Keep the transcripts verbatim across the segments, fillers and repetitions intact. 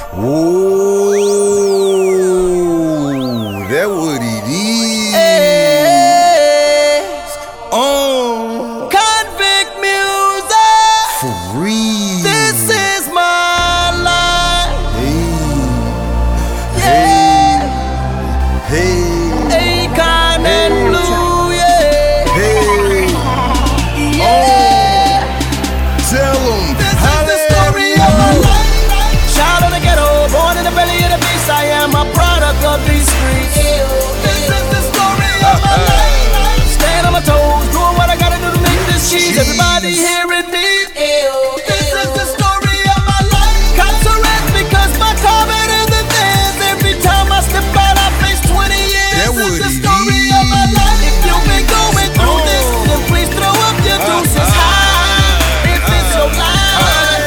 Whoa, that what it is. Oh, Convict music. for real. This is my life. Hey, hey, hey, Akon and Blue, yeah. hey. Yeah. Tell 'em. This is the story of my life. Child of the ghetto, born in the belly of the beast. I am a product of these streets. This is the story of my life. Stand on my toes, doing what I gotta do to make this cheese. Everybody hearing me. This is the story of my life. Cops arrest because my car better than theirs. Every time I step out, I face twenty years. That This is what the it story is. of my life. If you've been going through this, then please throw up your deuces high. If it's your life.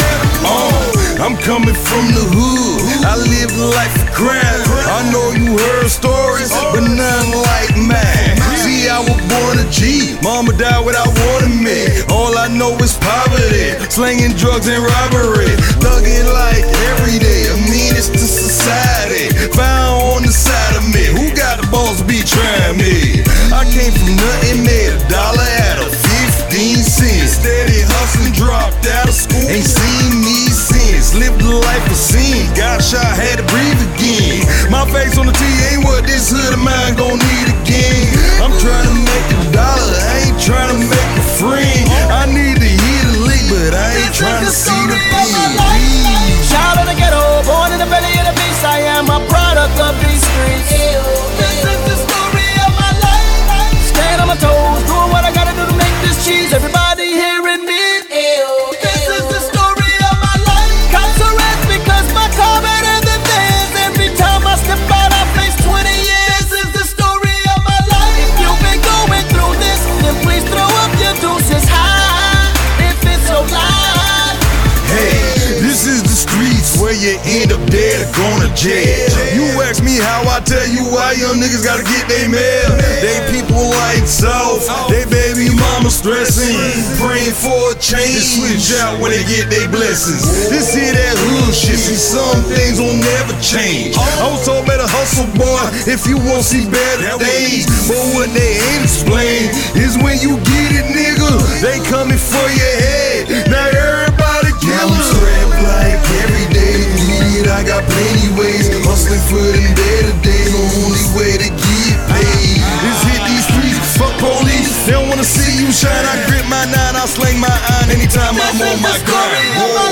Uh, I'm coming from the hood. I live life of crime. I know you heard stories, but none like mine. See, I was born a G. Mama died without warning me. All I know is poverty, slinging drugs and robbery. Thugging like every day, a menace to society. Found on the side of me. Who got the balls to be trying me? I came from nothing, made a dollar out of fifteen cents. Steady hustling, dropped out of school. Ain't seen me since. Lived a life of sin. Got shot, had to breathe again. My face on the T ain't what this hood of mine gon' need again. I'm trying to make a dollar, I ain't trying to make a friend. I need to hear the leak, but I ain't trying to see the thing. Child of the ghetto, born in the belly of the beast. I am a product of these streets. This is the story of my life. Stand on my toes, doing what I gotta do to make this cheese. Everybody hearing me. This is the story of my life. Cops arrest because my car better than theirs. Every time I step out, I face twenty years. This is the story of my life. If you've been going through this, then please throw up your deuces high. If it's your life. Hey, this is the streets where you end up dead or going to jail. You ask me how, I tell you why young niggas gotta get they mail. They people like South, they baby mama stressing, praying for a change. They switch out when they get their blessings. This here that hood shit, see some things will never change. I was told better hustle, boy, if you want to see better days. But what they ain't explain is when you get it, nigga, they coming for your head. Now everybody killers. Strapped like every day, need it, I got plenty ways. Hustling for them better days, the only way to get paid is hit these streets, fuck police. They don't wanna see you shine. I grip my nine, I sling my iron anytime I'm on my grind.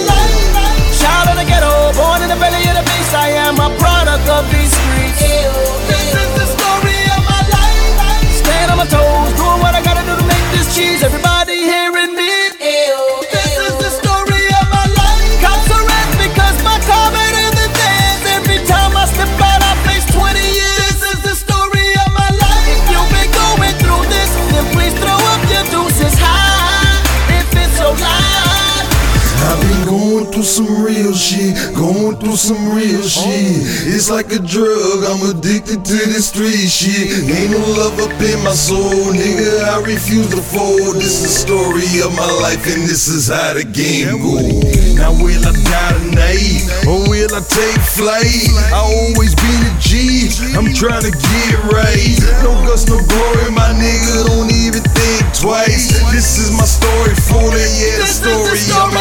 Child of the ghetto, born in the belly of the beast. I am a product of these streets. This is the story of my life. Stand on my toes, doing what I gotta do to make this cheese. Everybody hearing me. This is the story of my life. Cops arrest because my car better than theirs. Every time I step out, I face twenty years. This is the story of my life. If you've been going through this, then please throw up your deuces high. If it's your life. I've been going through some real shit, going through some real shit. It's like a drug, I'm addicted to this street shit. Ain't no love up in my soul, nigga, I refuse to fold. This is the story of my life and this is how the game go. Now will I die tonight, or will I take flight? I always been a G, I'm trying to get right. No guts, no glory, my nigga, don't even think twice. This is my story for the, yeah, the story of my